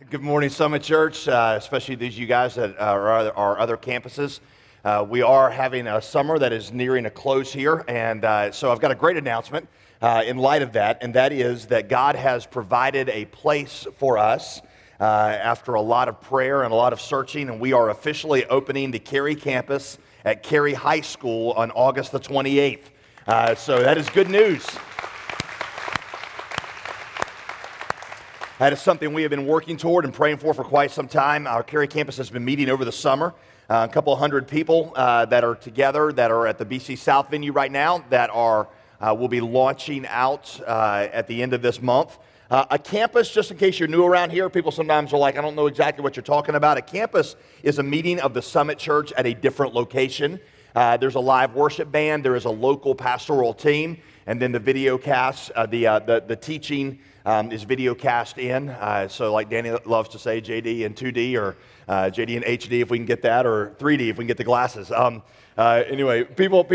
Good morning, Summit Church, especially these you guys that are our other campuses. We are having a summer that is nearing a close here, and so I've got a great announcement in light of that, and that is that God has provided a place for us after a lot of prayer and a lot of searching, and we are officially opening the Cary campus at Cary High School on August the 28th. So that is good news. That is something we have been working toward and praying for quite some time. Our Cary campus has been meeting over the summer. A couple hundred people that are together that are at the BC South venue right now that will be launching out at the end of this month. A campus, just in case you're new around here, people sometimes are like, I don't know exactly what you're talking about. A campus is a meeting of the Summit Church at a different location. There's a live worship band, there is a local pastoral team, and then the video cast, the teaching is video cast in. So like Danny loves to say, JD in 2D or JD in HD if we can get that, or 3D if we can get the glasses. Anyway,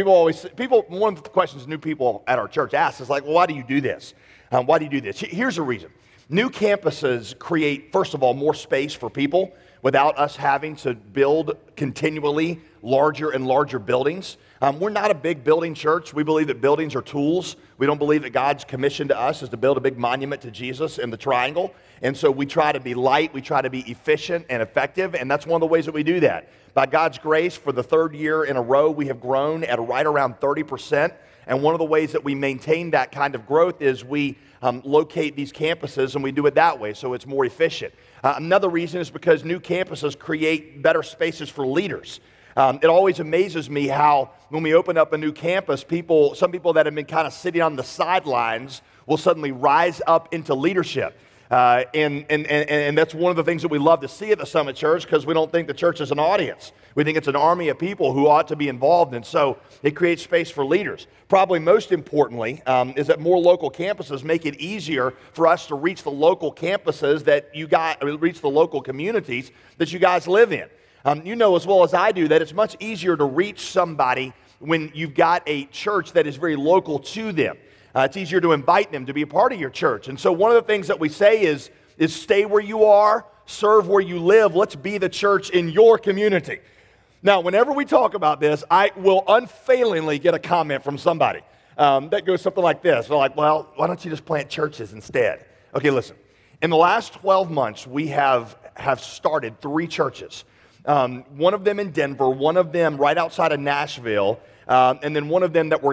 one of the questions new people at our church ask is like, well, why do you do this? Why do you do this? Here's the reason. New campuses create, first of all, more space for people without us having to build continually larger and larger buildings. We're not a big building church. We believe that buildings are tools. We don't believe that God's commission to us is to build a big monument to Jesus in the triangle. And so we try to be light, we try to be efficient and effective, and that's one of the ways that we do that. By God's grace, for the third year in a row, we have grown at right around 30%. And one of the ways that we maintain that kind of growth is we locate these campuses, and we do it that way, so it's more efficient. Another reason is because new campuses create better spaces for leaders. It always amazes me how when we open up a new campus, some people that have been kind of sitting on the sidelines will suddenly rise up into leadership. And that's one of the things that we love to see at the Summit Church, because we don't think the church is an audience. We think it's an army of people who ought to be involved, and so it creates space for leaders. Probably most importantly is that more local campuses make it easier for us to reach the local campuses reach the local communities that you guys live in. You know as well as I do that it's much easier to reach somebody when you've got a church that is very local to them. It's easier to invite them to be a part of your church. And so one of the things that we say is stay where you are, serve where you live. Let's be the church in your community. Now, whenever we talk about this, I will unfailingly get a comment from somebody that goes something like this. They're like, well, why don't you just plant churches instead? Okay, listen. In the last 12 months, we have started 3 churches. One of them in Denver, one of them right outside of Nashville, and then one of them that we're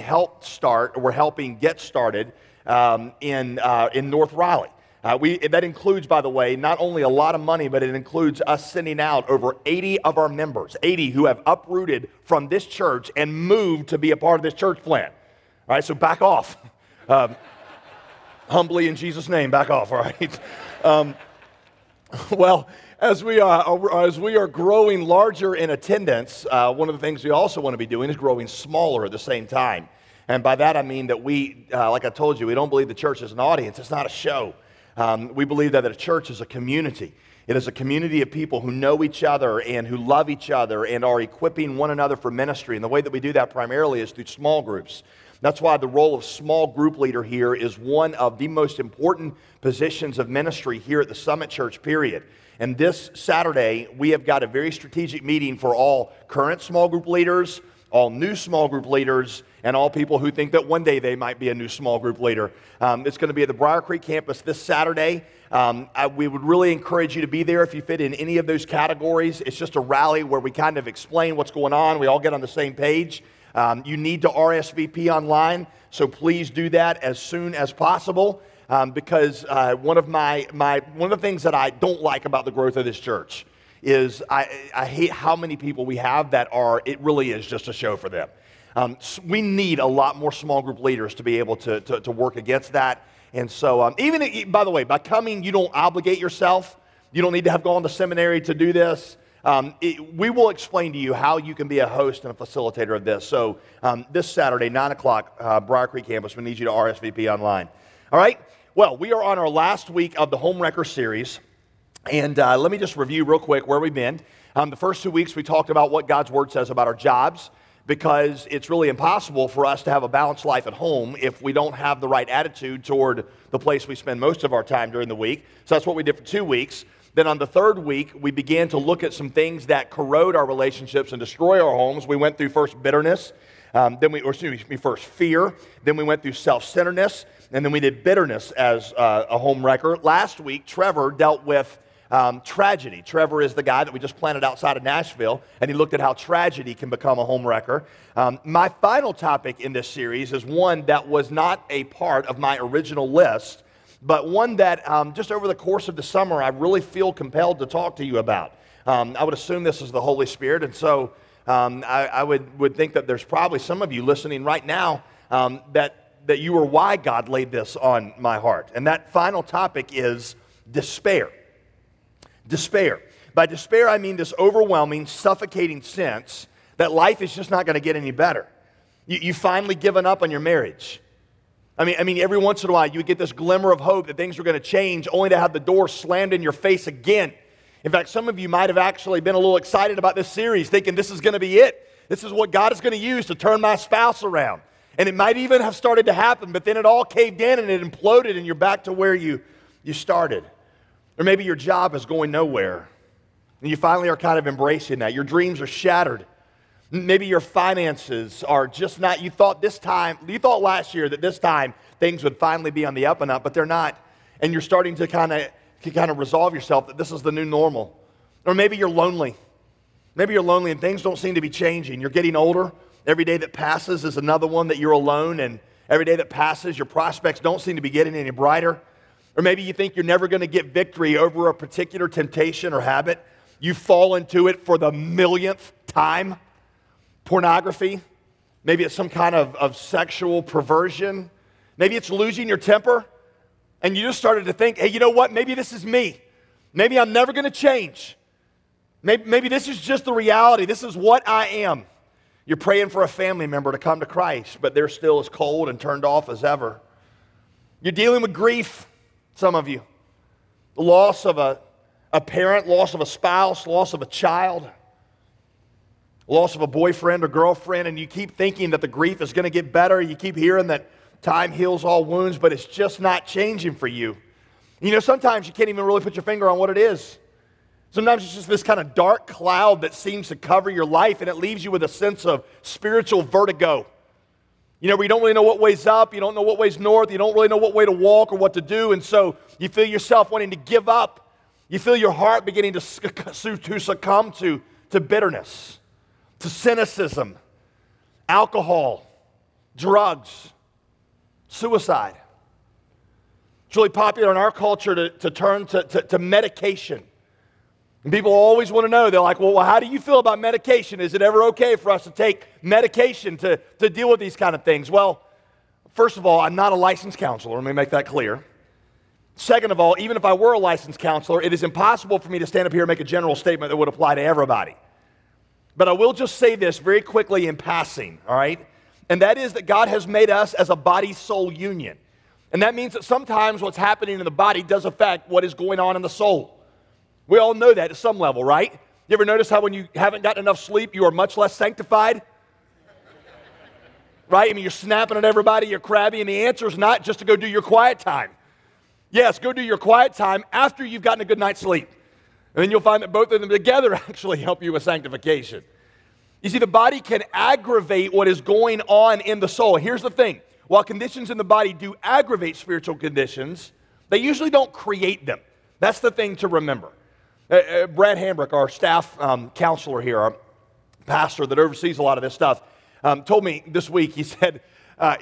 helping get started in North Raleigh. That includes, by the way, not only a lot of money, but it includes us sending out over 80 of our members, 80 who have uprooted from this church and moved to be a part of this church plant. All right, so back off. Humbly in Jesus' name, back off, all right? Well, as we are growing larger in attendance, one of the things we also want to be doing is growing smaller at the same time. And by that I mean that we, like I told you, we don't believe the church is an audience. It's not a show. We believe that a church is a community. It is a community of people who know each other and who love each other and are equipping one another for ministry. And the way that we do that primarily is through small groups. That's why the role of small group leader here is one of the most important positions of ministry here at the Summit Church, period. And this Saturday, we have got a very strategic meeting for all current small group leaders, all new small group leaders, and all people who think that one day they might be a new small group leader. It's going to be at the Briar Creek campus this Saturday. We would really encourage you to be there if you fit in any of those categories. It's just a rally where we kind of explain what's going on. We all get on the same page. You need to RSVP online, so please do that as soon as possible. Because one of the things that I don't like about the growth of this church is I hate how many people we have it really is just a show for them. We need a lot more small group leaders to be able to work against that. And so by the way, by coming, you don't obligate yourself. You don't need to have gone to seminary to do this. We will explain to you how you can be a host and a facilitator of this. So this Saturday, 9 o'clock, Briar Creek campus, we need you to RSVP online. All right? Well, we are on our last week of the Homewrecker series, and let me just review real quick where we've been. The first 2 weeks, we talked about what God's Word says about our jobs. because it's really impossible for us to have a balanced life at home if we don't have the right attitude toward the place we spend most of our time during the week. So that's what we did for 2 weeks. Then on the third week, we began to look at some things that corrode our relationships and destroy our homes. We went through first bitterness, first fear. Then we went through self-centeredness, and then we did bitterness as a home wrecker. Last week, Trevor dealt with tragedy. Trevor is the guy that we just planted outside of Nashville, and he looked at how tragedy can become a home wrecker. My final topic in this series is one that was not a part of my original list, but one that just over the course of the summer, I really feel compelled to talk to you about. I would assume this is the Holy Spirit, and so I would think that there's probably some of you listening right now that you are why God laid this on my heart. And that final topic is despair. Despair. By despair, I mean this overwhelming, suffocating sense that life is just not going to get any better. You've finally given up on your marriage. I mean, every once in a while, you get this glimmer of hope that things are going to change, only to have the door slammed in your face again. In fact, some of you might have actually been a little excited about this series, thinking this is going to be it. This is what God is going to use to turn my spouse around. And it might even have started to happen, but then it all caved in and it imploded and you're back to where you started. Or maybe your job is going nowhere and you finally are kind of embracing that. Your dreams are shattered. Maybe your finances are just not, you thought last year that this time things would finally be on the up and up, but they're not. And you're starting to kind of resolve yourself that this is the new normal. Or maybe you're lonely. Maybe you're lonely and things don't seem to be changing. You're getting older. Every day that passes is another one that you're alone, and every day that passes, your prospects don't seem to be getting any brighter. Or maybe you think you're never going to get victory over a particular temptation or habit. You fall into it for the millionth time. Pornography. Maybe it's some kind of sexual perversion. Maybe it's losing your temper, and you just started to think, hey, you know what? Maybe this is me. Maybe I'm never going to change. Maybe this is just the reality. This is what I am. You're praying for a family member to come to Christ, but they're still as cold and turned off as ever. You're dealing with grief, some of you. The loss of a parent, loss of a spouse, loss of a child, loss of a boyfriend or girlfriend, and you keep thinking that the grief is going to get better. You keep hearing that time heals all wounds, but it's just not changing for you. You know, sometimes you can't even really put your finger on what it is. Sometimes it's just this kind of dark cloud that seems to cover your life, and it leaves you with a sense of spiritual vertigo. You know, where you don't really know what way's up, you don't know what way's north, you don't really know what way to walk or what to do, and so you feel yourself wanting to give up. You feel your heart beginning to succumb to bitterness, to cynicism, alcohol, drugs, suicide. It's really popular in our culture to turn to medication. And people always want to know, they're like, well, how do you feel about medication? Is it ever okay for us to take medication to deal with these kind of things? Well, first of all, I'm not a licensed counselor. Let me make that clear. Second of all, even if I were a licensed counselor, it is impossible for me to stand up here and make a general statement that would apply to everybody. But I will just say this very quickly in passing, all right? And that is that God has made us as a body-soul union. And that means that sometimes what's happening in the body does affect what is going on in the soul. We all know that at some level, right? You ever notice how when you haven't gotten enough sleep, you are much less sanctified? Right? I mean, you're snapping at everybody, you're crabby, and the answer is not just to go do your quiet time. Yes, go do your quiet time after you've gotten a good night's sleep. And then you'll find that both of them together actually help you with sanctification. You see, the body can aggravate what is going on in the soul. Here's the thing. While conditions in the body do aggravate spiritual conditions, they usually don't create them. That's the thing to remember. Brad Hambrick, our staff counselor here, our pastor that oversees a lot of this stuff, told me this week. Here's how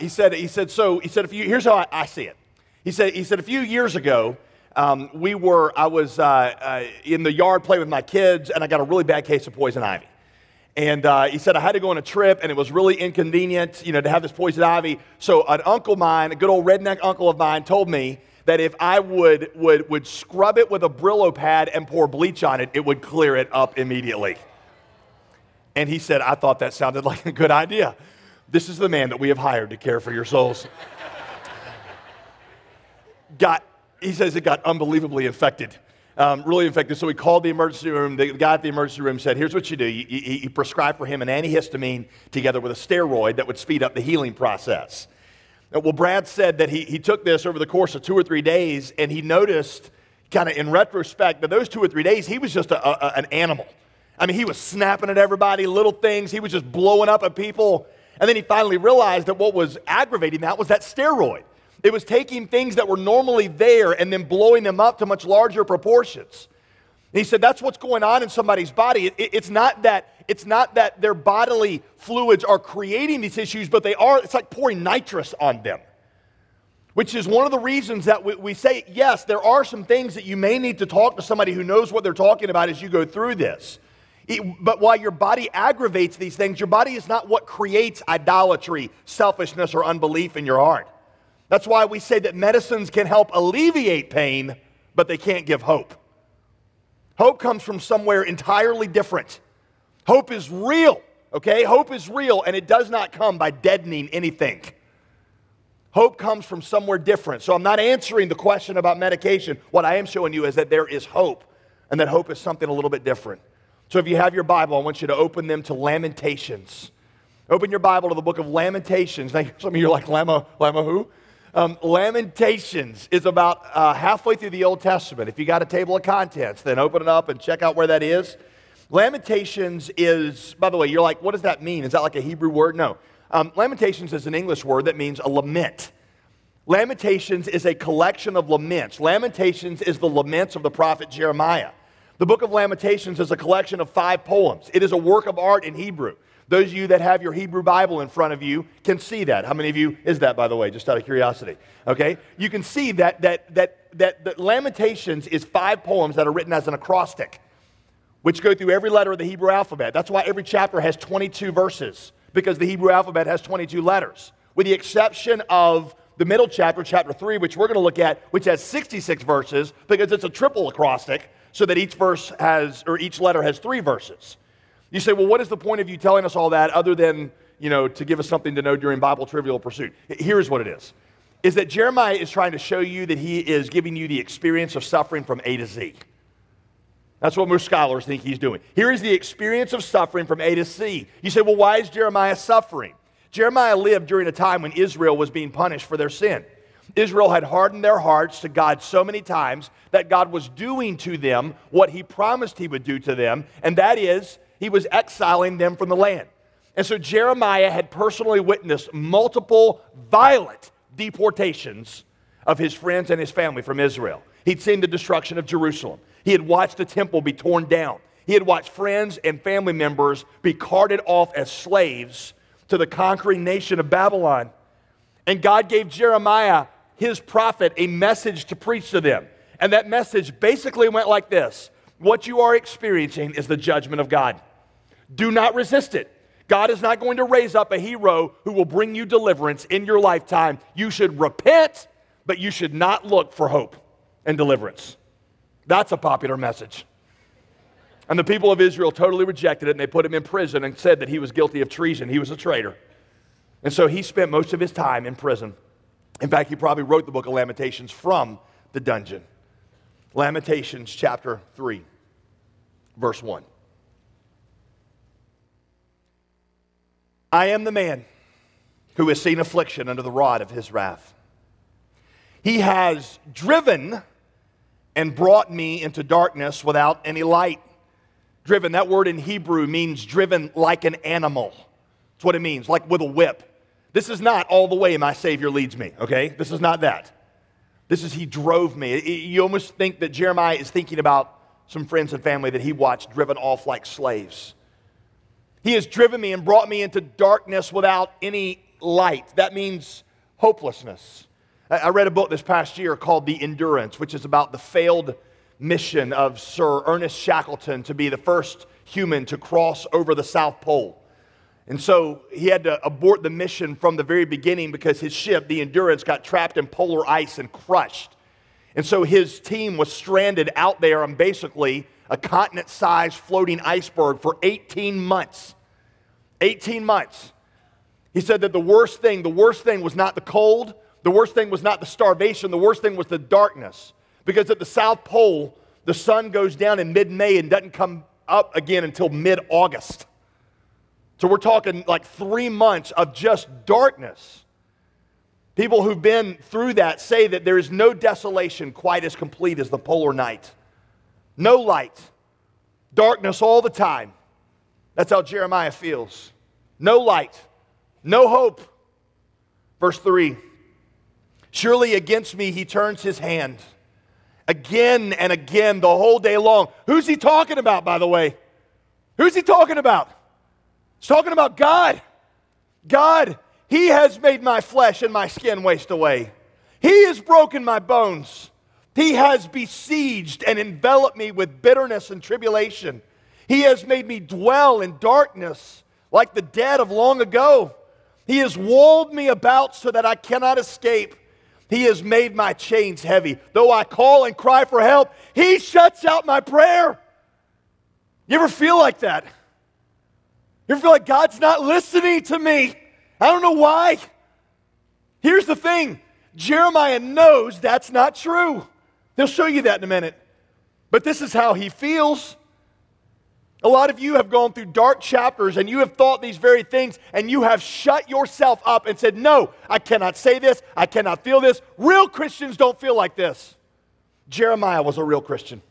I see it. He said a few years ago, I was in the yard playing with my kids, and I got a really bad case of poison ivy. And he said I had to go on a trip, and it was really inconvenient, to have this poison ivy. So an uncle of mine, a good old redneck uncle of mine, told me that if I would scrub it with a Brillo pad and pour bleach on it, it would clear it up immediately. And he said, I thought that sounded like a good idea. This is the man that we have hired to care for your souls. He says it got unbelievably infected. Really effective. So we called the emergency room. The guy at the emergency room said, here's what you do. He prescribed for him an antihistamine together with a steroid that would speed up the healing process. Well, Brad said that he took this over the course of 2 or 3 days, and he noticed, kind of in retrospect, that those 2 or 3 days, he was just an animal. I mean, he was snapping at everybody, little things. He was just blowing up at people. And then he finally realized that what was aggravating that was that steroid. It was taking things that were normally there and then blowing them up to much larger proportions. And he said that's what's going on in somebody's body. It's not that their bodily fluids are creating these issues, but it's like pouring nitrous on them. Which is one of the reasons that we say, yes, there are some things that you may need to talk to somebody who knows what they're talking about as you go through this. But while your body aggravates these things, your body is not what creates idolatry, selfishness, or unbelief in your heart. That's why we say that medicines can help alleviate pain, but they can't give hope. Hope comes from somewhere entirely different. Hope is real, okay? Hope is real, and it does not come by deadening anything. Hope comes from somewhere different. So I'm not answering the question about medication. What I am showing you is that there is hope, and that hope is something a little bit different. So if you have your Bible, I want you to open them to Lamentations. Open your Bible to the book of Lamentations. Now, some of you are like, Lama who? Lamentations is about halfway through the Old Testament. If you got a table of contents, then open it up and check out where that is. Lamentations is, by the way, you're like, what does that mean? Is that like a Hebrew word? No. Lamentations is an English word that means a lament. Lamentations is a collection of laments. Lamentations is the laments of the prophet Jeremiah. The book of Lamentations is a collection of 5 poems. It is a work of art in Hebrew. Those of you that have your Hebrew Bible in front of you can see that. How many of you is that, by the way, just out of curiosity? Okay? You can see that Lamentations is 5 poems that are written as an acrostic, which go through every letter of the Hebrew alphabet. That's why every chapter has 22 verses, because the Hebrew alphabet has 22 letters, with the exception of the middle chapter, chapter 3, which we're going to look at, which has 66 verses, because it's a triple acrostic, so that each letter has 3 verses. You say, well, what is the point of you telling us all that other than, to give us something to know during Bible Trivial Pursuit? Here's what it is that Jeremiah is trying to show you that he is giving you the experience of suffering from A to Z. That's what most scholars think he's doing. Here is the experience of suffering from A to Z. You say, well, why is Jeremiah suffering? Jeremiah lived during a time when Israel was being punished for their sin. Israel had hardened their hearts to God so many times that God was doing to them what he promised he would do to them, and that is, he was exiling them from the land. And so Jeremiah had personally witnessed multiple violent deportations of his friends and his family from Israel. He'd seen the destruction of Jerusalem. He had watched the temple be torn down. He had watched friends and family members be carted off as slaves to the conquering nation of Babylon. And God gave Jeremiah, his prophet, a message to preach to them. And that message basically went like this: what you are experiencing is the judgment of God. Do not resist it. God is not going to raise up a hero who will bring you deliverance in your lifetime. You should repent, but you should not look for hope and deliverance. That's a popular message. And the people of Israel totally rejected it, and they put him in prison and said that he was guilty of treason. He was a traitor. And so he spent most of his time in prison. In fact, he probably wrote the book of Lamentations from the dungeon. Lamentations chapter 3, verse 1. I am the man who has seen affliction under the rod of his wrath. He has driven and brought me into darkness without any light. Driven, that word in Hebrew means driven like an animal. That's what it means, like with a whip. This is not all the way my Savior leads me, okay? This is not that. This is he drove me. You almost think that Jeremiah is thinking about some friends and family that he watched driven off like slaves. He has driven me and brought me into darkness without any light. That means hopelessness. I read a book this past year called The Endurance, which is about the failed mission of Sir Ernest Shackleton to be the first human to cross over the South Pole. And so he had to abort the mission from the very beginning because his ship, the Endurance, got trapped in polar ice and crushed. And so his team was stranded out there on basically a continent-sized floating iceberg for 18 months. 18 months. He said that the worst thing was not the cold, the worst thing was not the starvation, the worst thing was the darkness. Because at the South Pole The sun goes down in mid-May and doesn't come up again until mid-August. So we're talking like 3 months of just darkness. People who've been through that say that there is no desolation quite as complete as the polar night. No light. Darkness all the time. That's how Jeremiah feels. No light. No hope. Verse 3. Surely against me he turns his hand. Again and again the whole day long. Who's he talking about, by the way? Who's he talking about? He's talking about God. God, he has made my flesh and my skin waste away. He has broken my bones. He has besieged and enveloped me with bitterness and tribulation. He has made me dwell in darkness like the dead of long ago. He has walled me about so that I cannot escape. He has made my chains heavy. Though I call and cry for help, he shuts out my prayer. You ever feel like that? You ever feel like God's not listening to me? I don't know why. Here's the thing. Jeremiah knows that's not true. He'll show you that in a minute. But this is how he feels. A lot of you have gone through dark chapters and you have thought these very things and you have shut yourself up and said, no, I cannot say this, I cannot feel this. Real Christians don't feel like this. Jeremiah was a real Christian.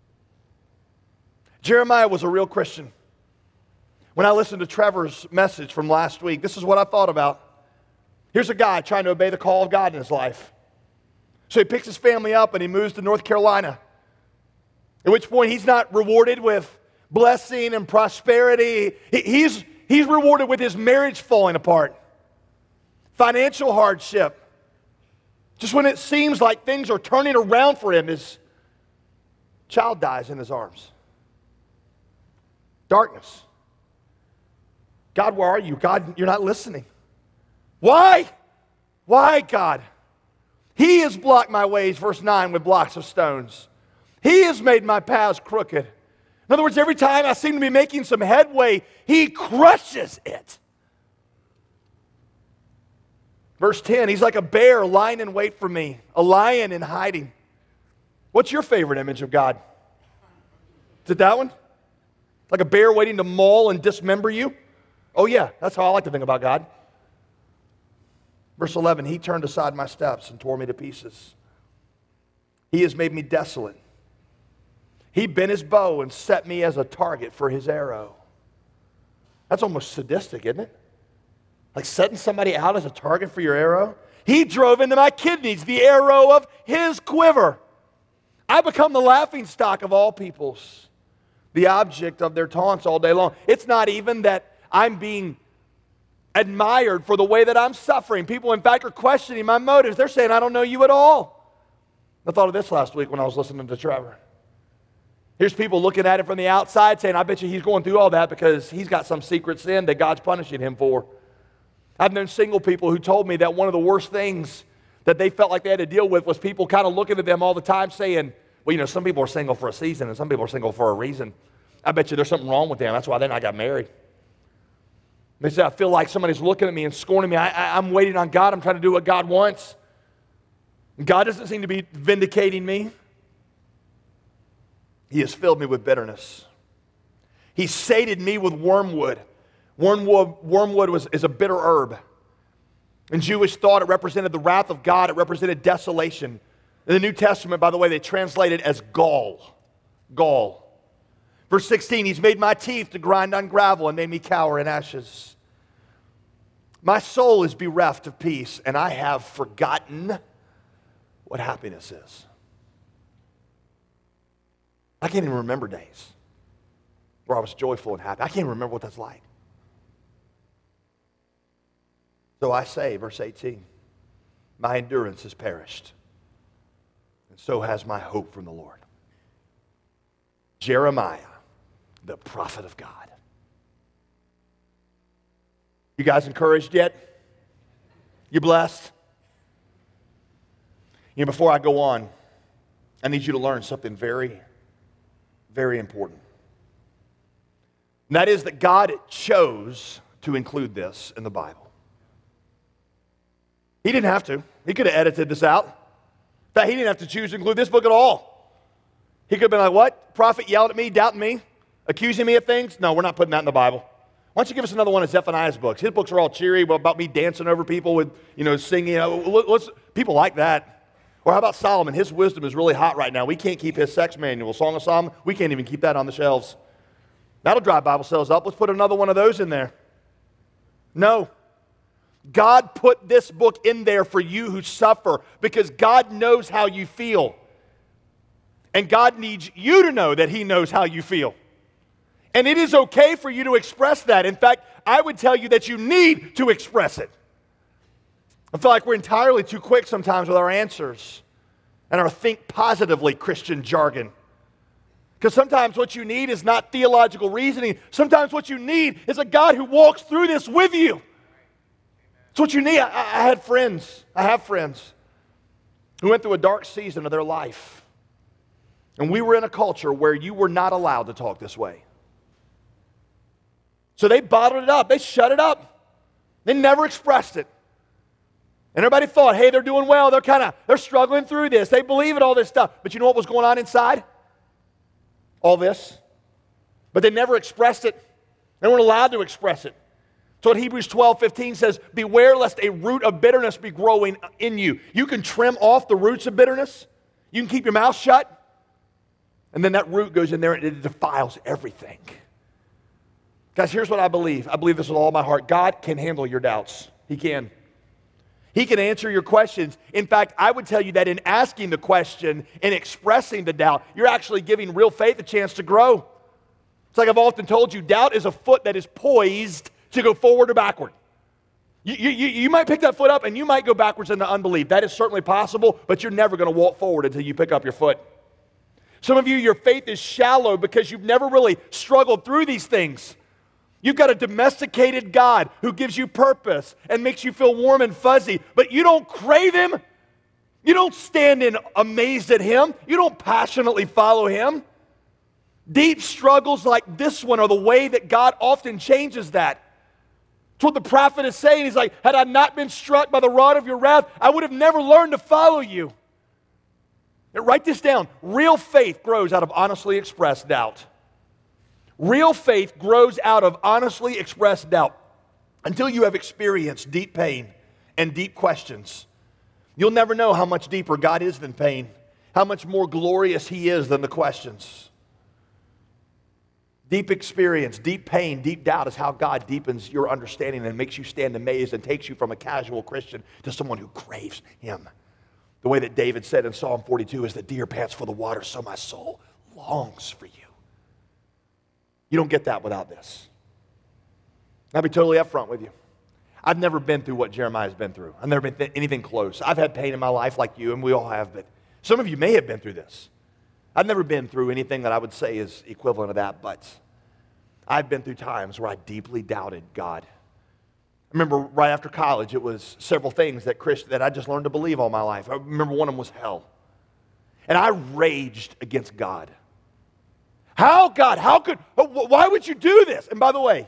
Jeremiah was a real Christian. When I listened to Trevor's message from last week, this is what I thought about. Here's a guy trying to obey the call of God in his life. So he picks his family up and he moves to North Carolina. At which point he's not rewarded with blessing and prosperity. He's rewarded with his marriage falling apart. Financial hardship. Just when it seems like things are turning around for him, his child dies in his arms. Darkness. God, where are you? God, you're not listening. Why? Why, God? He has blocked my ways, verse 9, with blocks of stones. He has made my paths crooked. In other words, every time I seem to be making some headway, he crushes it. Verse 10, he's like a bear lying in wait for me, a lion in hiding. What's your favorite image of God? Is it that one? Like a bear waiting to maul and dismember you? Oh yeah, that's how I like to think about God. Verse 11, he turned aside my steps and tore me to pieces. He has made me desolate. He bent his bow and set me as a target for his arrow. That's almost sadistic, isn't it? Like setting somebody out as a target for your arrow. He drove into my kidneys the arrow of his quiver. I become the laughing stock of all peoples, the object of their taunts all day long. It's not even that I'm being admired for the way that I'm suffering. People, in fact, are questioning my motives. They're saying, I don't know you at all. I thought of this last week when I was listening to Trevor. Here's people looking at it from the outside saying, I bet you he's going through all that because he's got some secret sin that God's punishing him for. I've known single people who told me that one of the worst things that they felt like they had to deal with was people kind of looking at them all the time saying, well, you know, some people are single for a season and some people are single for a reason. I bet you there's something wrong with them. That's why they not got married. They say, I feel like somebody's looking at me and scorning me. I'm waiting on God. I'm trying to do what God wants. God doesn't seem to be vindicating me. He has filled me with bitterness. He sated me with wormwood. Wormwood is a bitter herb. In Jewish thought, it represented the wrath of God. It represented desolation. In the New Testament, by the way, they translate it as gall. Gall. Verse 16, he's made my teeth to grind on gravel and made me cower in ashes. My soul is bereft of peace, and I have forgotten what happiness is. I can't even remember days where I was joyful and happy. I can't even remember what that's like. So I say, verse 18, my endurance has perished, and so has my hope from the Lord. Jeremiah, the prophet of God. You guys encouraged yet? You blessed? You know, before I go on, I need you to learn something very, very important. And that is that God chose to include this in the Bible. He didn't have to. He could have edited this out. In fact, he didn't have to choose to include this book at all. He could have been like, what? Prophet yelled at me, doubting me, accusing me of things? No, we're not putting that in the Bible. Why don't you give us another one of Zephaniah's books? His books are all cheery about me dancing over people with, singing. People like that. Or how about Solomon? His wisdom is really hot right now. We can't keep his sex manual, Song of Solomon. We can't even keep that on the shelves. That'll drive Bible sales up. Let's put another one of those in there. No. God put this book in there for you who suffer because God knows how you feel. And God needs you to know that He knows how you feel. And it is okay for you to express that. In fact, I would tell you that you need to express it. I feel like we're entirely too quick sometimes with our answers and our think positively Christian jargon. Because sometimes what you need is not theological reasoning. Sometimes what you need is a God who walks through this with you. It's what you need. I have friends who went through a dark season of their life. And we were in a culture where you were not allowed to talk this way. So they bottled it up. They shut it up. They never expressed it. And everybody thought, hey, they're doing well. They're struggling through this. They believe in all this stuff. But you know what was going on inside? All this. But they never expressed it. They weren't allowed to express it. So what Hebrews 12:15 says, beware lest a root of bitterness be growing in you. You can trim off the roots of bitterness. You can keep your mouth shut. And then that root goes in there and it defiles everything. Guys, here's what I believe. I believe this with all my heart. God can handle your doubts. He can. He can answer your questions. In fact, I would tell you that in asking the question and expressing the doubt, you're actually giving real faith a chance to grow. It's like I've often told you, doubt is a foot that is poised to go forward or backward. You might pick that foot up and you might go backwards into unbelief. That is certainly possible, but you're never going to walk forward until you pick up your foot. Some of you, your faith is shallow because you've never really struggled through these things. You've got a domesticated God who gives you purpose and makes you feel warm and fuzzy, but you don't crave Him. You don't stand in amazed at Him. You don't passionately follow Him. Deep struggles like this one are the way that God often changes that. It's what the prophet is saying. He's like, had I not been struck by the rod of your wrath, I would have never learned to follow you. Now, write this down. Real faith grows out of honestly expressed doubt. Real faith grows out of honestly expressed doubt. Until you have experienced deep pain and deep questions, you'll never know how much deeper God is than pain, how much more glorious He is than the questions. Deep experience, deep pain, deep doubt is how God deepens your understanding and makes you stand amazed and takes you from a casual Christian to someone who craves Him. The way that David said in Psalm 42 is the deer pants for the water, so my soul longs for you. You don't get that without this. I'll be totally upfront with you. I've never been through what Jeremiah's been through. I've never been anything close. I've had pain in my life like you, and we all have, but some of you may have been through this. I've never been through anything that I would say is equivalent to that, but I've been through times where I deeply doubted God. I remember right after college, it was several things that I just learned to believe all my life. I remember one of them was hell. And I raged against God. How, God? Why would you do this? And by the way,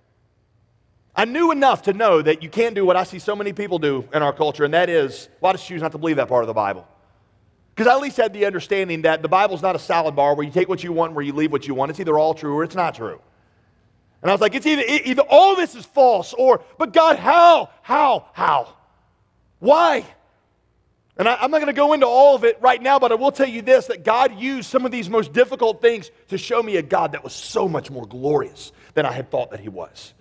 I knew enough to know that you can't do what I see so many people do in our culture, and that is, well, I just choose not to believe that part of the Bible. Because I at least had the understanding that the Bible's not a salad bar where you take what you want and where you leave what you want. It's either all true or it's not true. And I was like, it's either all this is false but God, how? Why? And I'm not going to go into all of it right now, but I will tell you this, that God used some of these most difficult things to show me a God that was so much more glorious than I had thought that He was.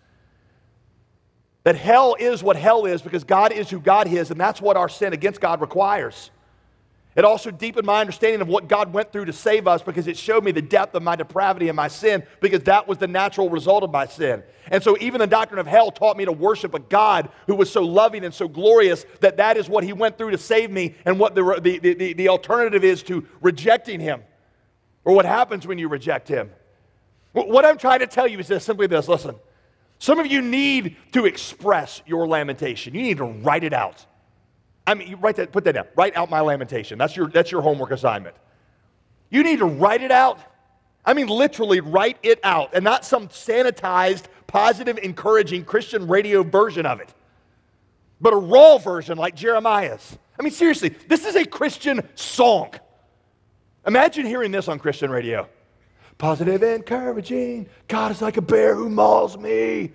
That hell is what hell is because God is who God is, and that's what our sin against God requires. It also deepened my understanding of what God went through to save us because it showed me the depth of my depravity and my sin because that was the natural result of my sin. And so even the doctrine of hell taught me to worship a God who was so loving and so glorious that is what He went through to save me and what the alternative is to rejecting Him or what happens when you reject Him. What I'm trying to tell you is simply this, listen. Some of you need to express your lamentation. You need to write it out. I mean, put that down. Write out my lamentation. That's your homework assignment. You need to write it out. I mean, literally write it out, and not some sanitized, positive, encouraging Christian radio version of it, but a raw version like Jeremiah's. I mean, seriously, this is a Christian song. Imagine hearing this on Christian radio. Positive, encouraging. God is like a bear who mauls me.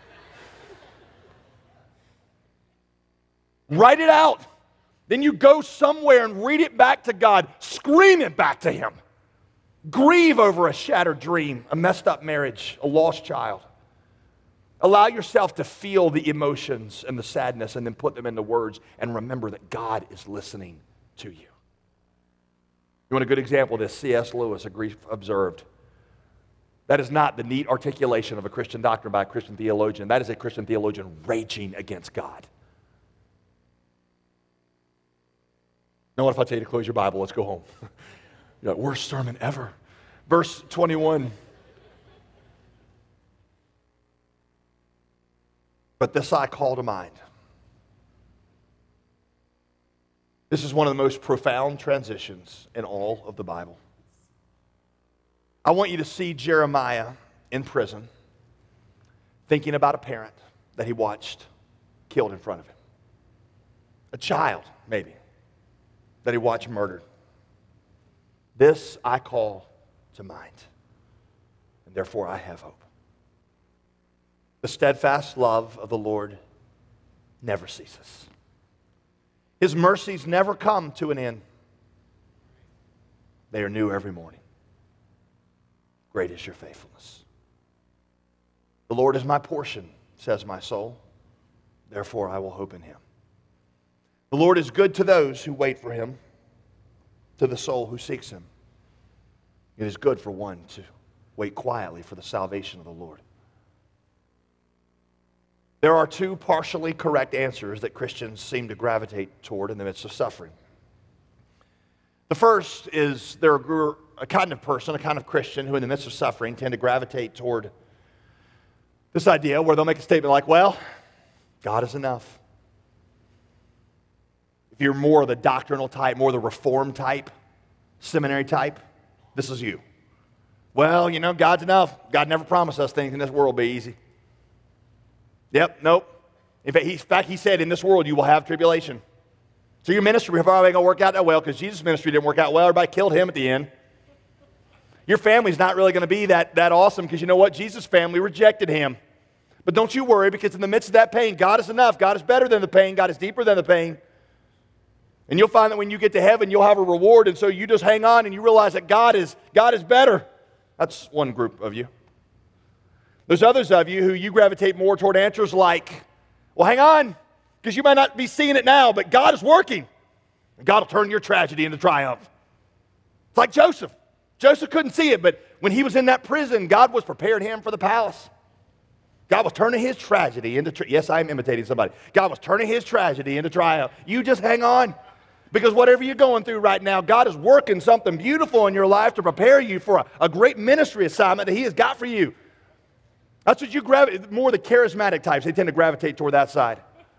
Write it out. Then you go somewhere and read it back to God. Scream it back to Him. Grieve over a shattered dream, a messed up marriage, a lost child. Allow yourself to feel the emotions and the sadness and then put them into words and remember that God is listening to you. You want a good example of this? C.S. Lewis, a grief observed. That is not the neat articulation of a Christian doctrine by a Christian theologian. That is a Christian theologian raging against God. Now what if I tell you to close your Bible? Let's go home. You're like, worst sermon ever. Verse 21. But this I call to mind. This is one of the most profound transitions in all of the Bible. I want you to see Jeremiah in prison thinking about a parent that he watched killed in front of him. A child, maybe, that he watched murdered. This I call to mind, and therefore I have hope. The steadfast love of the Lord never ceases. His mercies never come to an end. They are new every morning. Great is your faithfulness. The Lord is my portion, says my soul. Therefore I will hope in Him. The Lord is good to those who wait for Him, to the soul who seeks Him. It is good for one to wait quietly for the salvation of the Lord. There are two partially correct answers that Christians seem to gravitate toward in the midst of suffering. The first is there are a kind of person, a kind of Christian who in the midst of suffering tend to gravitate toward this idea where they'll make a statement like, well, God is enough. If you're more the doctrinal type, more the reformed type, seminary type, this is you. Well, you know, God's enough. God never promised us things in this world will be easy. Yep, nope. In fact, He said, in this world you will have tribulation. So your ministry probably ain't going to work out that well because Jesus' ministry didn't work out well. Everybody killed Him at the end. Your family's not really going to be that awesome because you know what? Jesus' family rejected Him. But don't you worry because in the midst of that pain, God is enough. God is better than the pain. God is deeper than the pain. And you'll find that when you get to heaven, you'll have a reward. And so you just hang on and you realize that God is better. That's one group of you. There's others of you who you gravitate more toward answers like, well, hang on, because you might not be seeing it now, but God is working. And God will turn your tragedy into triumph. It's like Joseph. Joseph couldn't see it, but when he was in that prison, God was preparing him for the palace. God was turning his tragedy into triumph. Yes, I am imitating somebody. God was turning his tragedy into triumph. You just hang on. Because whatever you're going through right now, God is working something beautiful in your life to prepare you for a great ministry assignment that He has got for you. That's what you gravitate, more the charismatic types, they tend to gravitate toward that side.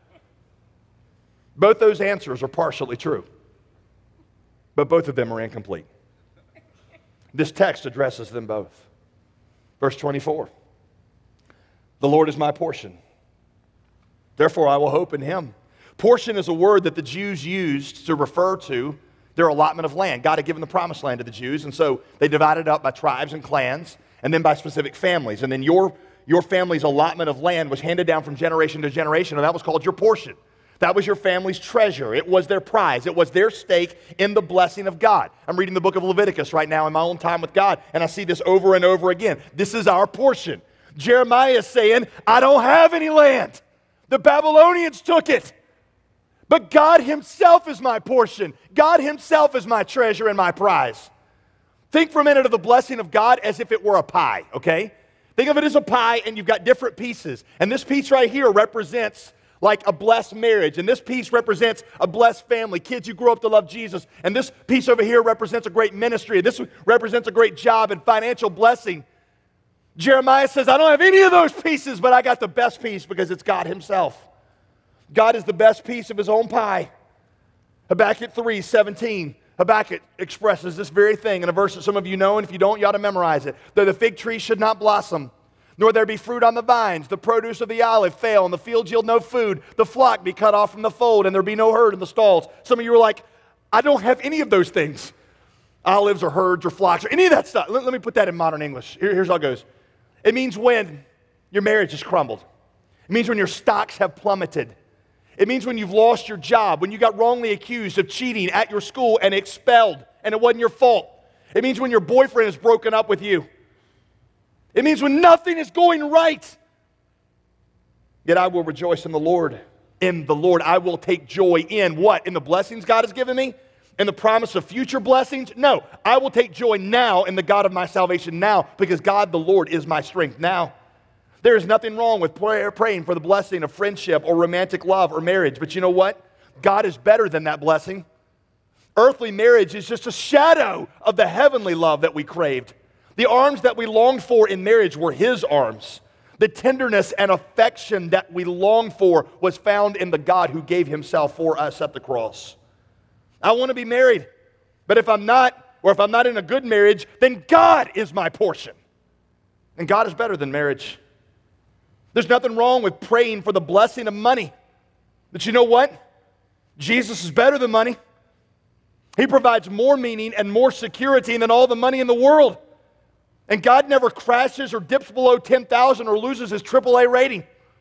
Both those answers are partially true, but both of them are incomplete. This text addresses them both. Verse 24, the Lord is my portion, therefore I will hope in Him. Portion is a word that the Jews used to refer to their allotment of land. God had given the promised land to the Jews, and so they divided it up by tribes and clans, and then by specific families. And then your family's allotment of land was handed down from generation to generation, and that was called your portion. That was your family's treasure. It was their prize. It was their stake in the blessing of God. I'm reading the book of Leviticus right now in my own time with God, and I see this over and over again. This is our portion. Jeremiah is saying, I don't have any land. The Babylonians took it. But God Himself is my portion. God Himself is my treasure and my prize. Think for a minute of the blessing of God as if it were a pie, okay? Think of it as a pie and you've got different pieces. And this piece right here represents like a blessed marriage. And this piece represents a blessed family, kids who grow up to love Jesus. And this piece over here represents a great ministry. This represents a great job and financial blessing. Jeremiah says, I don't have any of those pieces, but I got the best piece because it's God Himself. God is the best piece of His own pie. Habakkuk 3:17. Habakkuk expresses this very thing in a verse that some of you know, and if you don't, you ought to memorize it. Though the fig tree should not blossom, nor there be fruit on the vines, the produce of the olive fail, and the fields yield no food, the flock be cut off from the fold, and there be no herd in the stalls. Some of you are like, I don't have any of those things. olives or herds or flocks or any of that stuff. Let me put that in modern English. Here's how it goes. It means when your marriage has crumbled. It means when your stocks have plummeted. It means when you've lost your job, when you got wrongly accused of cheating at your school and expelled, and it wasn't your fault. It means when your boyfriend has broken up with you. It means when nothing is going right. Yet I will rejoice in the Lord. In the Lord, I will take joy in what? In the blessings God has given me? In the promise of future blessings? No, I will take joy now in the God of my salvation now, because God the Lord is my strength now. There is nothing wrong with praying for the blessing of friendship or romantic love or marriage. But you know what? God is better than that blessing. Earthly marriage is just a shadow of the heavenly love that we craved. The arms that we longed for in marriage were His arms. The tenderness and affection that we longed for was found in the God who gave Himself for us at the cross. I want to be married, but if I'm not, or if I'm not in a good marriage, then God is my portion. And God is better than marriage. There's nothing wrong with praying for the blessing of money. But you know what? Jesus is better than money. He provides more meaning and more security than all the money in the world. And God never crashes or dips below 10,000 or loses His AAA rating.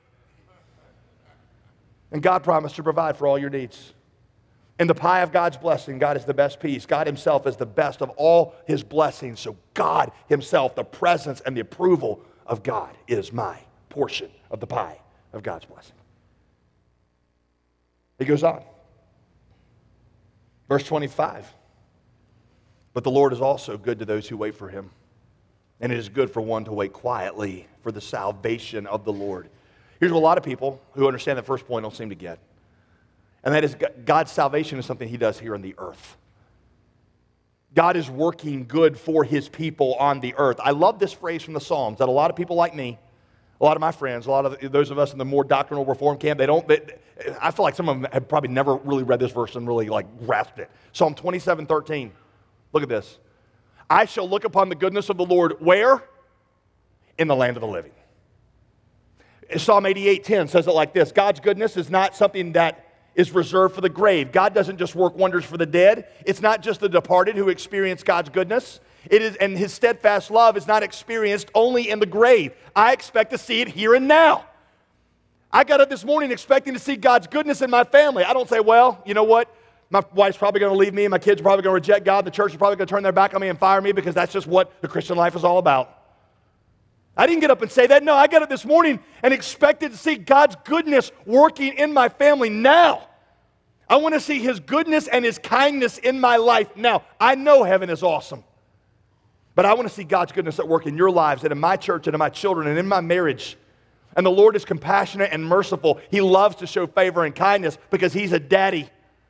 And God promised to provide for all your needs. In the pie of God's blessing, God is the best piece. God Himself is the best of all His blessings. So God Himself, the presence and the approval of God, is my portion of the pie of God's blessing. He goes on. Verse 25. But the Lord is also good to those who wait for Him. And it is good for one to wait quietly for the salvation of the Lord. Here's what a lot of people who understand the first point don't seem to get. And that is God's salvation is something He does here on the earth. God is working good for His people on the earth. I love this phrase from the Psalms that a lot of people like me, a lot of my friends, a lot of those of us in the more doctrinal reform camp, I feel like some of them have probably never really read this verse and really grasped it. Psalm 27:13. Look at this. I shall look upon the goodness of the Lord where? In the land of the living. Psalm 88:10 says it like this. God's goodness is not something that is reserved for the grave. God doesn't just work wonders for the dead. It's not just the departed who experience God's goodness. It is, and His steadfast love is not experienced only in the grave. I expect to see it here and now. I got up this morning expecting to see God's goodness in my family. I don't say, well, you know what? My wife's probably going to leave me, and my kids are probably going to reject God. The church is probably going to turn their back on me and fire me, because that's just what the Christian life is all about. I didn't get up and say that. No, I got up this morning and expected to see God's goodness working in my family now. I want to see His goodness and His kindness in my life now. I know heaven is awesome, but I want to see God's goodness at work in your lives and in my church and in my children and in my marriage. And the Lord is compassionate and merciful. He loves to show favor and kindness because He's a daddy.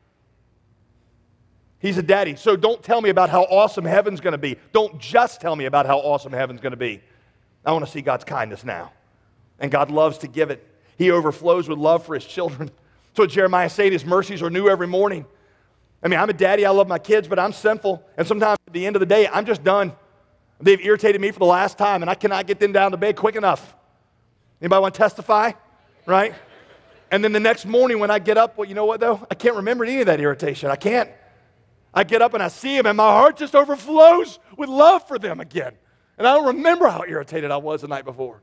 He's a daddy. So don't tell me about how awesome heaven's going to be. Don't just tell me about how awesome heaven's going to be. I want to see God's kindness now. And God loves to give it. He overflows with love for His children. That's what Jeremiah said, His mercies are new every morning. I mean, I'm a daddy, I love my kids, but I'm sinful. And sometimes at the end of the day, I'm just done. They've irritated me for the last time, and I cannot get them down to bed quick enough. Anybody want to testify? Right? And then the next morning when I get up, well, you know what though? I can't remember any of that irritation. I can't. I get up and I see them, and my heart just overflows with love for them again. And I don't remember how irritated I was the night before.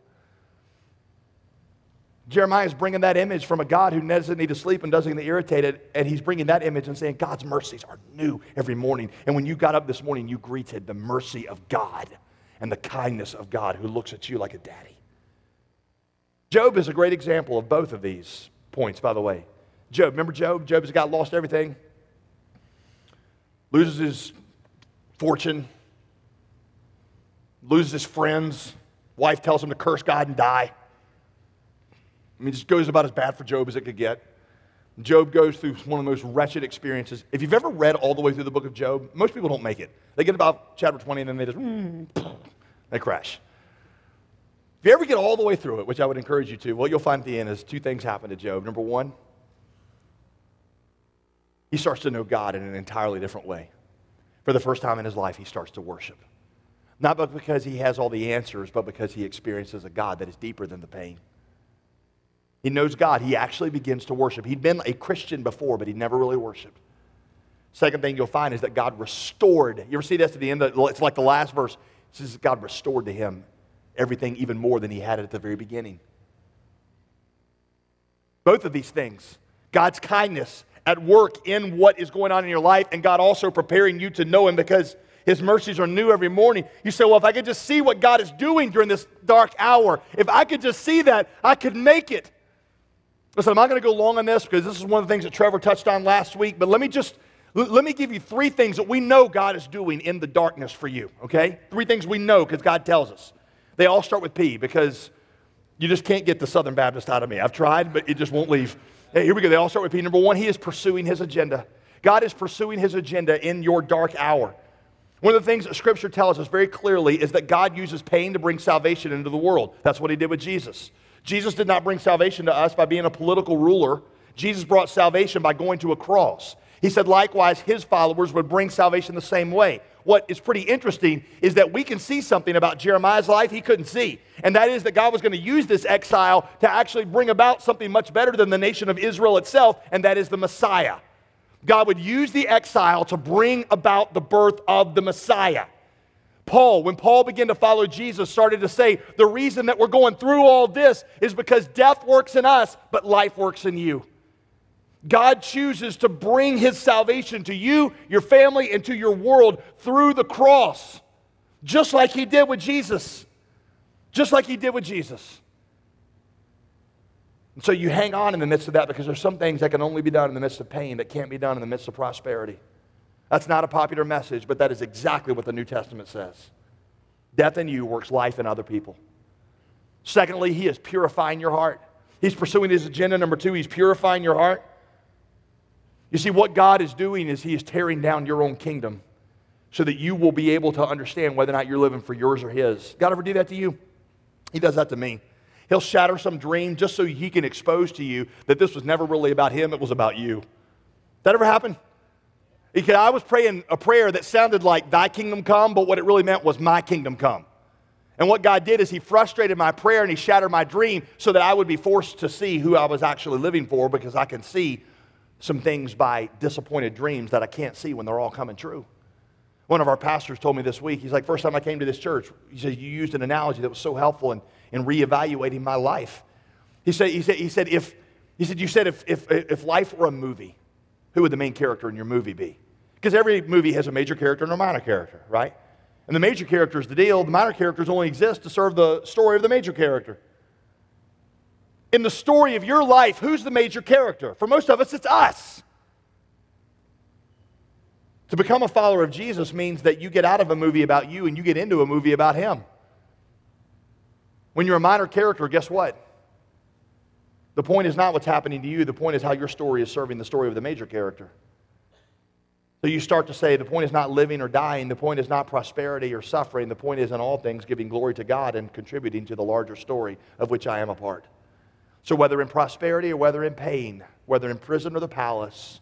Jeremiah is bringing that image from a God who doesn't need to sleep and doesn't get irritated, and he's bringing that image and saying God's mercies are new every morning. And when you got up this morning, you greeted the mercy of God and the kindness of God who looks at you like a daddy. Job is a great example of both of these points, by the way. Job, remember Job? Job is a guy who lost everything, loses his fortune, loses his friends. Wife tells him to curse God and die. I mean, it just goes about as bad for Job as it could get. Job goes through one of the most wretched experiences. If you've ever read all the way through the book of Job, most people don't make it. They get about chapter 20 and then they just, they crash. If you ever get all the way through it, which I would encourage you to, what you'll find at the end is two things happen to Job. Number one, he starts to know God in an entirely different way. For the first time in his life, he starts to worship. Not because he has all the answers, but because he experiences a God that is deeper than the pain. He knows God. He actually begins to worship. He'd been a Christian before, but he never really worshiped. Second thing you'll find is that God restored. You ever see this at the end? It's like the last verse. It says God restored to him everything even more than he had it at the very beginning. Both of these things, God's kindness at work in what is going on in your life, and God also preparing you to know him because his mercies are new every morning. You say, well, if I could just see what God is doing during this dark hour, if I could just see that, I could make it. Listen, I'm not going to go long on this because this is one of the things that Trevor touched on last week, but let me give you 3 things that we know God is doing in the darkness for you, okay? 3 things we know because God tells us. They all start with P because you just can't get the Southern Baptist out of me. I've tried, but it just won't leave. Hey, here we go. They all start with P. Number 1, he is pursuing his agenda. God is pursuing his agenda in your dark hour. One of the things that Scripture tells us very clearly is that God uses pain to bring salvation into the world. That's what he did with Jesus. Jesus did not bring salvation to us by being a political ruler. Jesus brought salvation by going to a cross. He said likewise his followers would bring salvation the same way. What is pretty interesting is that we can see something about Jeremiah's life he couldn't see. And that is that God was going to use this exile to actually bring about something much better than the nation of Israel itself, and that is the Messiah. God would use the exile to bring about the birth of the Messiah. Paul, when Paul began to follow Jesus, started to say, the reason that we're going through all this is because death works in us, but life works in you. God chooses to bring his salvation to you, your family, and to your world through the cross, just like he did with Jesus. Just like he did with Jesus. And so you hang on in the midst of that because there's some things that can only be done in the midst of pain that can't be done in the midst of prosperity. That's not a popular message, but that is exactly what the New Testament says. Death in you works life in other people. Secondly, he is purifying your heart. He's pursuing his agenda. Number 2, he's purifying your heart. You see, what God is doing is he is tearing down your own kingdom so that you will be able to understand whether or not you're living for yours or his. God ever do that to you? He does that to me. He'll shatter some dream just so he can expose to you that this was never really about him, it was about you. That ever happen? Because I was praying a prayer that sounded like thy kingdom come, but what it really meant was my kingdom come. And what God did is he frustrated my prayer and he shattered my dream so that I would be forced to see who I was actually living for, because I can see some things by disappointed dreams that I can't see when they're all coming true. One of our pastors told me this week, he's like, first time I came to this church, he said, you used an analogy that was so helpful in reevaluating my life. He said, if life were a movie, who would the main character in your movie be? Because every movie has a major character and a minor character, right? And the major character is the deal. The minor characters only exist to serve the story of the major character. In the story of your life, who's the major character? For most of us, it's us. To become a follower of Jesus means that you get out of a movie about you and you get into a movie about him. When you're a minor character, guess what? The point is not what's happening to you. The point is how your story is serving the story of the major character. So you start to say the point is not living or dying. The point is not prosperity or suffering. The point is in all things giving glory to God and contributing to the larger story of which I am a part. So whether in prosperity or whether in pain, whether in prison or the palace,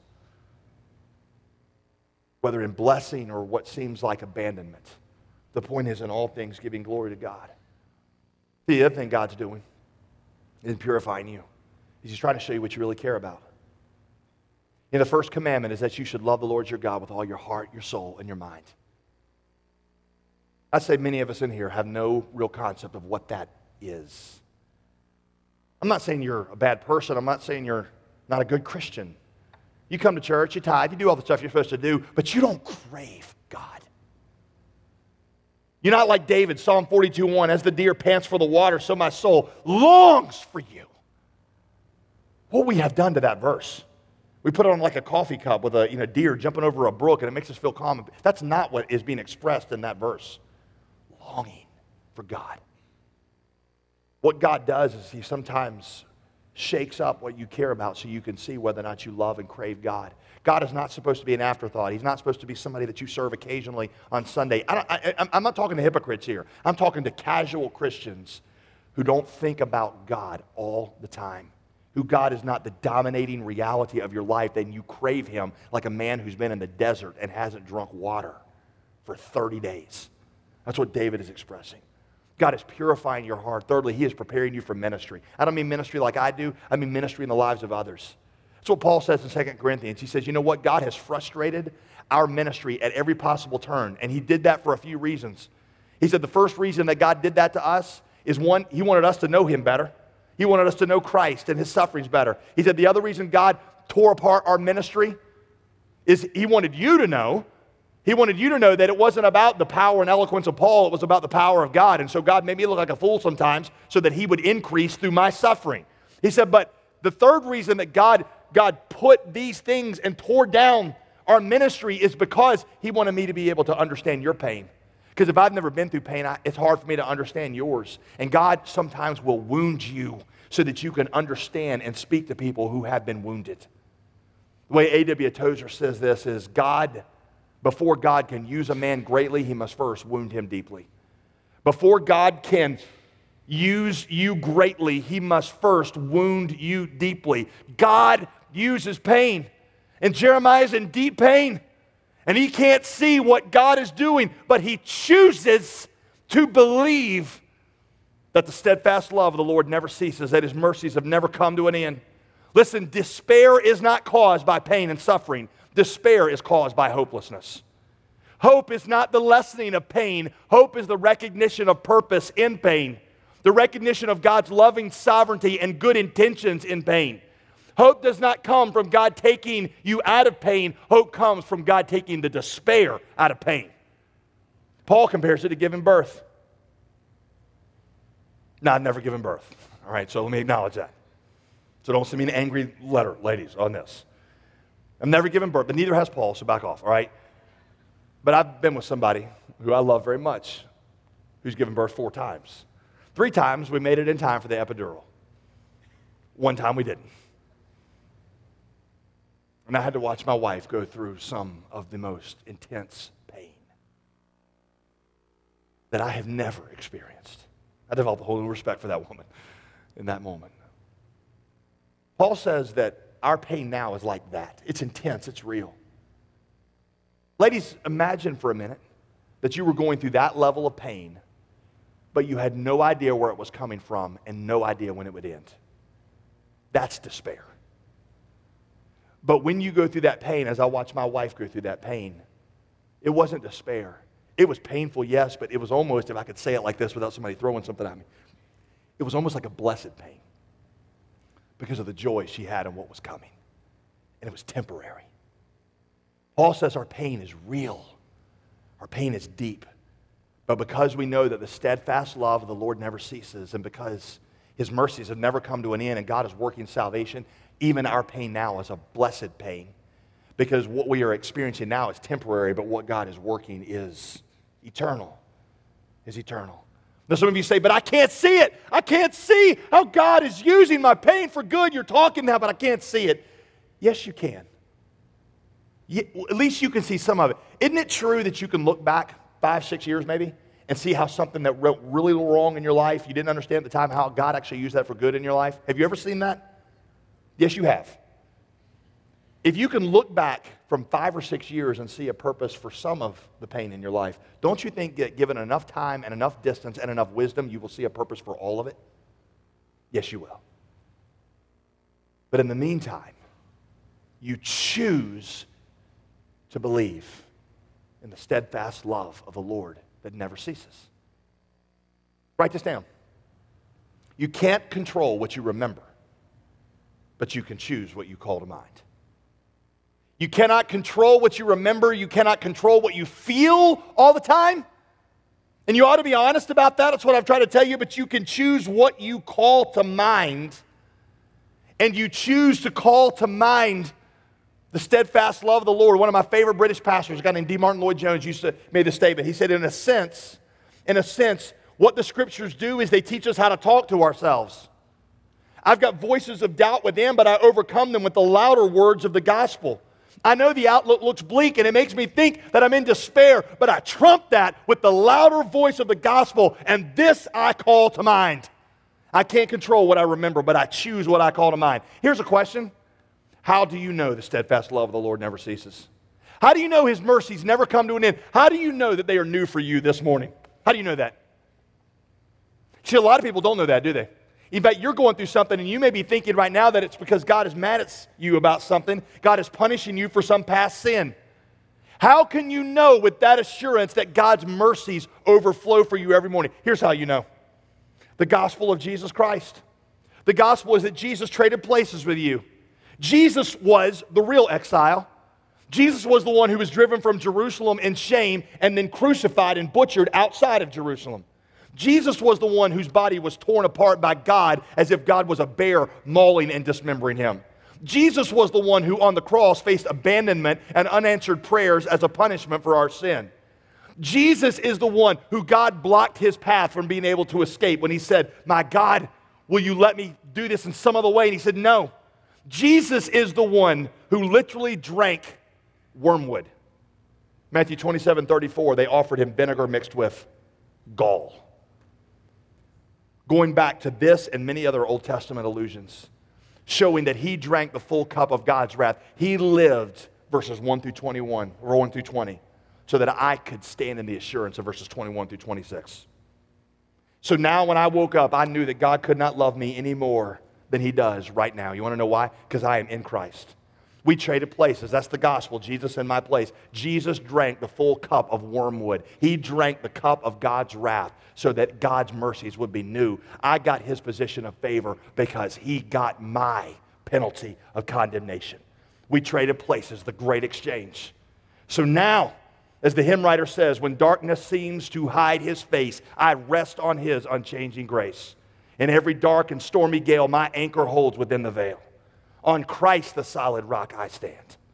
whether in blessing or what seems like abandonment, the point is in all things giving glory to God. The other thing God's doing is purifying you. He's trying to show you what you really care about. And the first commandment is that you should love the Lord your God with all your heart, your soul, and your mind. I'd say many of us in here have no real concept of what that is. I'm not saying you're a bad person. I'm not saying you're not a good Christian. You come to church, you tithe, you do all the stuff you're supposed to do, but you don't crave God. You're not like David, Psalm 42:1, as the deer pants for the water, so my soul longs for you. What we have done to that verse. We put it on like a coffee cup with a deer jumping over a brook, and it makes us feel calm. That's not what is being expressed in that verse. Longing for God. What God does is he sometimes shakes up what you care about so you can see whether or not you love and crave God. God is not supposed to be an afterthought. He's not supposed to be somebody that you serve occasionally on Sunday. I'm not talking to hypocrites here. I'm talking to casual Christians who don't think about God all the time, who God is not the dominating reality of your life, then you crave him like a man who's been in the desert and hasn't drunk water for 30 days. That's what David is expressing. God is purifying your heart. Thirdly, he is preparing you for ministry. I don't mean ministry like I do. I mean ministry in the lives of others. That's what Paul says in 2 Corinthians. He says, you know what? God has frustrated our ministry at every possible turn, and he did that for a few reasons. He said the first reason that God did that to us is one, he wanted us to know him better. He wanted us to know Christ and his sufferings better. He said the other reason God tore apart our ministry is he wanted you to know. He wanted you to know that it wasn't about the power and eloquence of Paul, it was about the power of God. And so God made me look like a fool sometimes so that he would increase through my suffering. He said, but the third reason that God put these things and tore down our ministry is because he wanted me to be able to understand your pain. Because if I've never been through pain, it's hard for me to understand yours. And God sometimes will wound you so that you can understand and speak to people who have been wounded. The way A.W. Tozer says this is before God can use a man greatly, he must first wound him deeply. Before God can use you greatly, he must first wound you deeply. God uses pain. And Jeremiah's in deep pain. And he can't see what God is doing, but he chooses to believe that the steadfast love of the Lord never ceases, that his mercies have never come to an end. Listen, despair is not caused by pain and suffering. Despair is caused by hopelessness. Hope is not the lessening of pain. Hope is the recognition of purpose in pain, the recognition of God's loving sovereignty and good intentions in pain. Hope does not come from God taking you out of pain. Hope comes from God taking the despair out of pain. Paul compares it to giving birth. Now, I've never given birth. All right, so let me acknowledge that. So don't send me an angry letter, ladies, on this. I've never given birth, but neither has Paul, so back off, all right? But I've been with somebody who I love very much who's given birth 4 times. 3 times we made it in time for the epidural. 1 time we didn't. And I had to watch my wife go through some of the most intense pain that I have never experienced. I developed a whole new respect for that woman in that moment. Paul says that our pain now is like that. It's intense, it's real. Ladies, imagine for a minute that you were going through that level of pain, but you had no idea where it was coming from and no idea when it would end. That's despair. But when you go through that pain, as I watched my wife go through that pain, it wasn't despair. It was painful, yes, but it was almost, if I could say it like this without somebody throwing something at me, it was almost like a blessed pain because of the joy she had in what was coming. And it was temporary. Paul says our pain is real. Our pain is deep. But because we know that the steadfast love of the Lord never ceases, and because his mercies have never come to an end, and God is working salvation, even our pain now is a blessed pain. Because what we are experiencing now is temporary, but what God is working is eternal. Now some of you say, but I can't see it. I can't see how God is using my pain for good. You're talking now, but I can't see it. Yes, you can. At least you can see some of it. Isn't it true that you can look back 5, 6 years maybe and see how something that went really wrong in your life, you didn't understand at the time how God actually used that for good in your life? Have you ever seen that? Yes, you have. If you can look back from 5 or 6 years and see a purpose for some of the pain in your life, don't you think that given enough time and enough distance and enough wisdom, you will see a purpose for all of it? Yes, you will. But in the meantime, you choose to believe in the steadfast love of the Lord that never ceases. Write this down. You can't control what you remember, but you can choose what you call to mind. You cannot control what you remember. You cannot control what you feel all the time. And you ought to be honest about that. That's what I've tried to tell you. But you can choose what you call to mind. And you choose to call to mind the steadfast love of the Lord. One of my favorite British pastors, a guy named D. Martin Lloyd-Jones, used to make this statement. He said, in a sense, what the Scriptures do is they teach us how to talk to ourselves. I've got voices of doubt within, but I overcome them with the louder words of the gospel. I know the outlook looks bleak and it makes me think that I'm in despair, but I trump that with the louder voice of the gospel, and this I call to mind. I can't control what I remember, but I choose what I call to mind. Here's a question. How do you know the steadfast love of the Lord never ceases? How do you know his mercies never come to an end? How do you know that they are new for you this morning? How do you know that? See, a lot of people don't know that, do they? In fact, you're going through something and you may be thinking right now that it's because God is mad at you about something. God is punishing you for some past sin. How can you know with that assurance that God's mercies overflow for you every morning? Here's how you know. The gospel of Jesus Christ. The gospel is that Jesus traded places with you. Jesus was the real exile. Jesus was the one who was driven from Jerusalem in shame and then crucified and butchered outside of Jerusalem. Jesus was the one whose body was torn apart by God as if God was a bear mauling and dismembering him. Jesus was the one who on the cross faced abandonment and unanswered prayers as a punishment for our sin. Jesus is the one who God blocked his path from being able to escape when he said, "My God, will you let me do this in some other way?" And he said, "No." Jesus is the one who literally drank wormwood. Matthew 27:34, they offered him vinegar mixed with gall. Going back to this and many other Old Testament allusions, showing that he drank the full cup of God's wrath. He lived verses 1 through 21, or 1 through 20, so that I could stand in the assurance of verses 21 through 26. So now when I woke up, I knew that God could not love me any more than he does right now. You want to know why? Because I am in Christ. We traded places. That's the gospel. Jesus in my place. Jesus drank the full cup of wormwood. He drank the cup of God's wrath so that God's mercies would be new. I got his position of favor because he got my penalty of condemnation. We traded places, the great exchange. So now, as the hymn writer says, when darkness seems to hide his face, I rest on his unchanging grace. In every dark and stormy gale, my anchor holds within the veil. On Christ, the solid rock, I stand.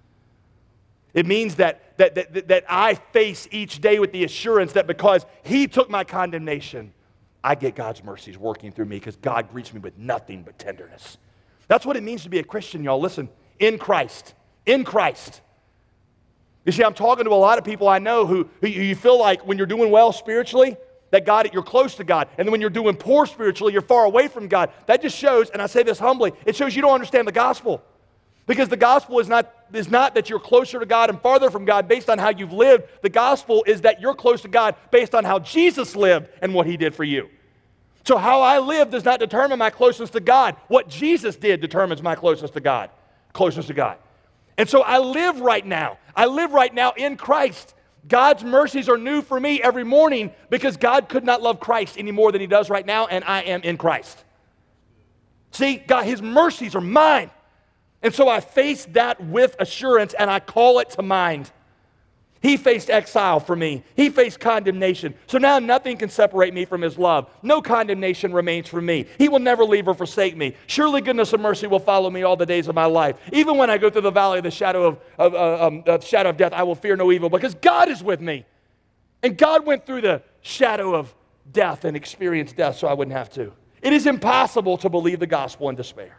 It means that I face each day with the assurance that because he took my condemnation, I get God's mercies working through me because God greets me with nothing but tenderness. That's what it means to be a Christian, y'all. Listen, in Christ. In Christ. You see, I'm talking to a lot of people I know who you feel like when you're doing well spiritually, that God, you're close to God. And then when you're doing poor spiritually, you're far away from God. That just shows, and I say this humbly, it shows you don't understand the gospel. Because the gospel is not that you're closer to God and farther from God based on how you've lived. The gospel is that you're close to God based on how Jesus lived and what he did for you. So how I live does not determine my closeness to God. What Jesus did determines my closeness to God. Closeness to God. And so I live right now. I live right now in Christ. God's mercies are new for me every morning because God could not love Christ any more than he does right now, and I am in Christ. See, God, his mercies are mine. And so I face that with assurance, and I call it to mind. He faced exile for me. He faced condemnation. So now nothing can separate me from his love. No condemnation remains for me. He will never leave or forsake me. Surely goodness and mercy will follow me all the days of my life. Even when I go through the valley of the shadow of death, I will fear no evil because God is with me. And God went through the shadow of death and experienced death so I wouldn't have to. It is impossible to believe the gospel in despair.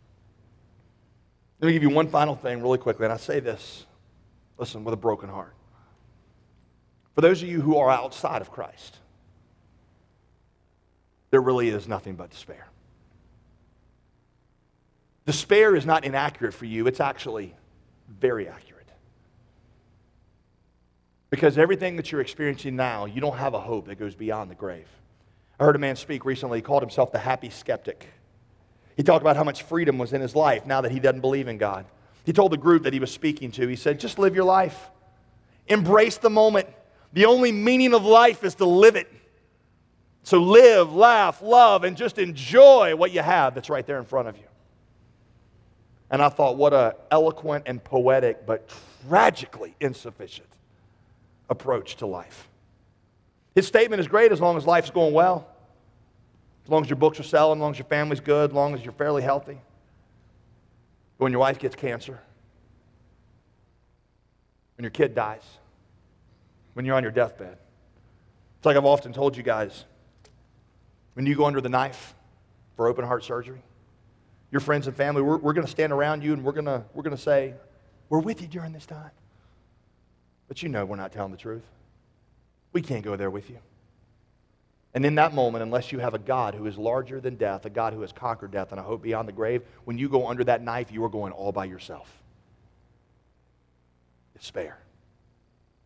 Let me give you one final thing really quickly, and I say this, listen, with a broken heart. For those of you who are outside of Christ, there really is nothing but despair. Despair is not inaccurate for you, it's actually very accurate. Because everything that you're experiencing now, you don't have a hope that goes beyond the grave. I heard a man speak recently, he called himself the happy skeptic. He talked about how much freedom was in his life now that he doesn't believe in God. He told the group that he was speaking to, he said, just live your life. Embrace the moment. The only meaning of life is to live it. So live, laugh, love, and just enjoy what you have that's right there in front of you. And I thought, what an eloquent and poetic, but tragically insufficient approach to life. His statement is great as long as life's going well, as long as your books are selling, as long as your family's good, as long as you're fairly healthy. But when your wife gets cancer, when your kid dies, when you're on your deathbed. It's like I've often told you guys, when you go under the knife for open heart surgery, your friends and family, we're going to stand around you and we're going to say, we're with you during this time. But you know we're not telling the truth. We can't go there with you. And in that moment, unless you have a God who is larger than death, a God who has conquered death and a hope beyond the grave, when you go under that knife, you are going all by yourself. Despair.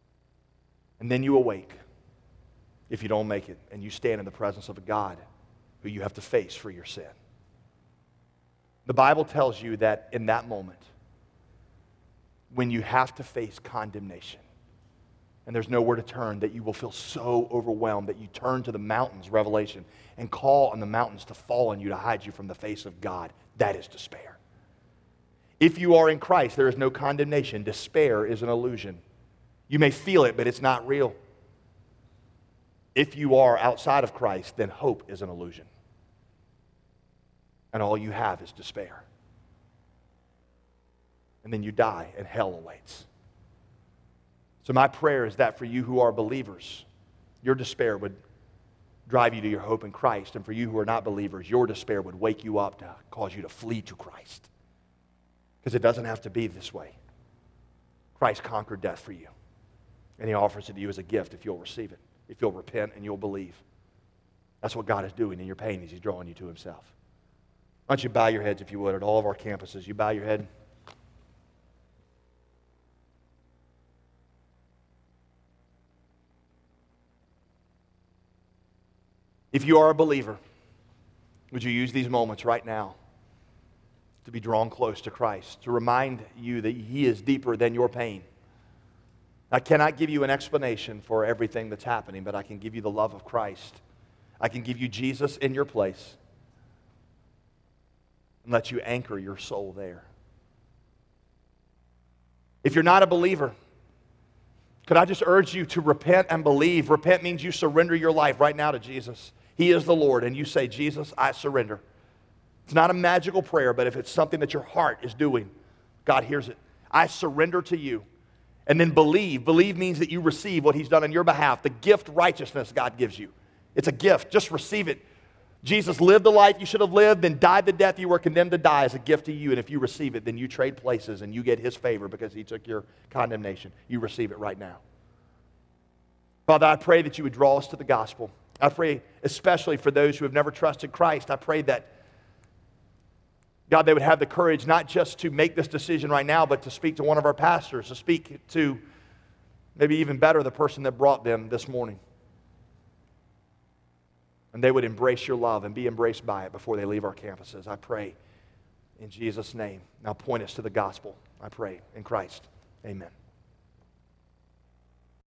And then you awake, if you don't make it, and you stand in the presence of a God who you have to face for your sin. The Bible tells you that in that moment, when you have to face condemnation, and there's nowhere to turn, that you will feel so overwhelmed that you turn to the mountains, Revelation, and call on the mountains to fall on you to hide you from the face of God. That is despair. If you are in Christ, there is no condemnation. Despair is an illusion. You may feel it, but it's not real. If you are outside of Christ, then hope is an illusion. And all you have is despair. And then you die, and hell awaits. So my prayer is that for you who are believers, your despair would drive you to your hope in Christ. And for you who are not believers, your despair would wake you up to cause you to flee to Christ. Because it doesn't have to be this way. Christ conquered death for you. And he offers it to you as a gift if you'll receive it, if you'll repent and you'll believe. That's what God is doing in your pain as he's drawing you to himself. Why don't you bow your heads, if you would, at all of our campuses. You bow your head. If you are a believer, would you use these moments right now to be drawn close to Christ, to remind you that he is deeper than your pain? I cannot give you an explanation for everything that's happening, but I can give you the love of Christ. I can give you Jesus in your place and let you anchor your soul there. If you're not a believer, could I just urge you to repent and believe? Repent means you surrender your life right now to Jesus. He is the Lord, and you say, Jesus, I surrender. It's not a magical prayer, but if it's something that your heart is doing, God hears it. I surrender to you. And then believe. Believe means that you receive what he's done on your behalf. The gift righteousness God gives you. It's a gift. Just receive it. Jesus lived the life you should have lived, then died the death you were condemned to die as a gift to you. And if you receive it, then you trade places and you get his favor because he took your condemnation. You receive it right now. Father, I pray that you would draw us to the gospel. I pray especially for those who have never trusted Christ. I pray that, God, they would have the courage not just to make this decision right now, but to speak to one of our pastors, to speak to maybe even better the person that brought them this morning. And they would embrace your love and be embraced by it before they leave our campuses. I pray in Jesus' name. Now point us to the gospel. I pray in Christ. Amen.